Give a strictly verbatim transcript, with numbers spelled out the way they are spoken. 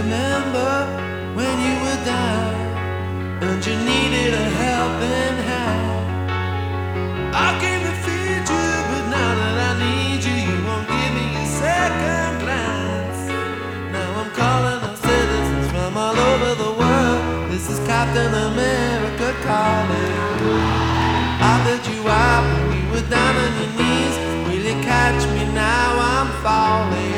remember when you were down and you needed a helping hand. I came to feed you, but now that I need you, you won't give me a second glance. Now I'm calling up citizens from all over the world. This is Captain America calling. I filled you out when you were down on your knees. Will you catch me now? I'm falling.